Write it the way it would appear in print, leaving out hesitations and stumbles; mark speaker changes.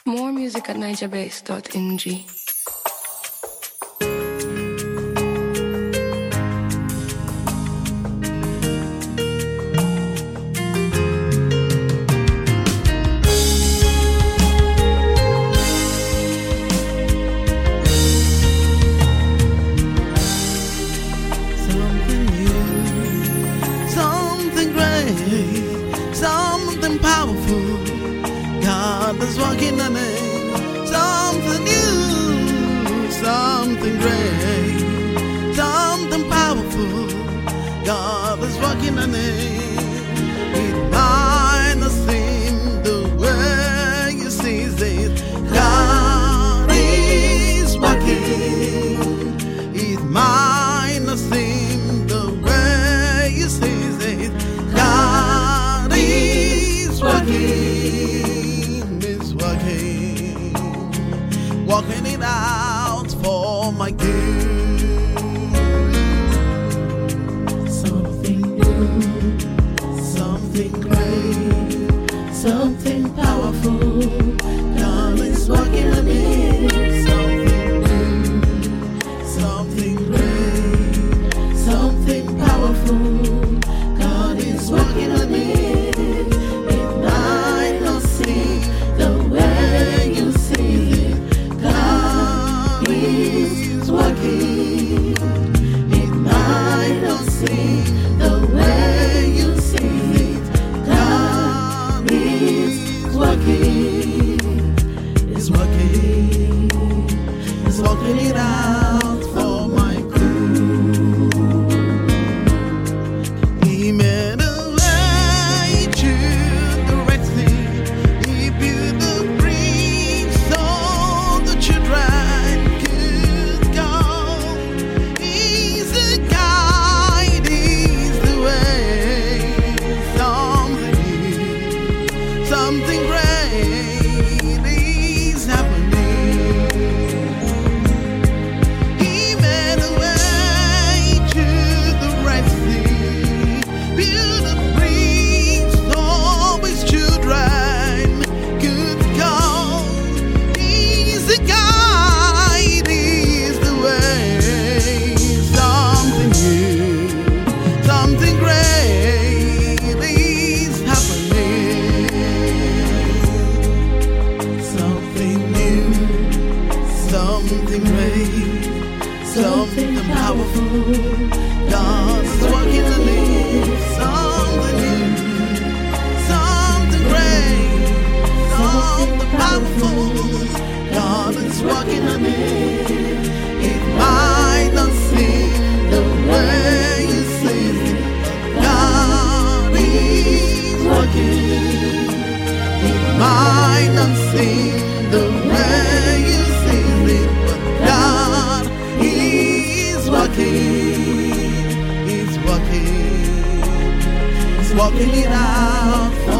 Speaker 1: More music at NigerBase.ng.
Speaker 2: Something powerful, God is working on it. Something new, something great, something powerful, God is working on it. It might not seem the way you see it, God is working. It might not seem the way you see it, God is working it out for my good.
Speaker 3: Something new, something great, something powerful, God is working on it. Something new, something great, something powerful, God is working on it.
Speaker 2: It's working it out for my good. He made a way through the Red Sea. He built a bridge so the children could go. He's the guide, he's the way. Something new, something great. Something great, something powerful, God's working on it. Something new, something great, something powerful, God is working on it. It might not seem the way you see it, God is working. It might not seem the way you see it, but God is working. He's working it out for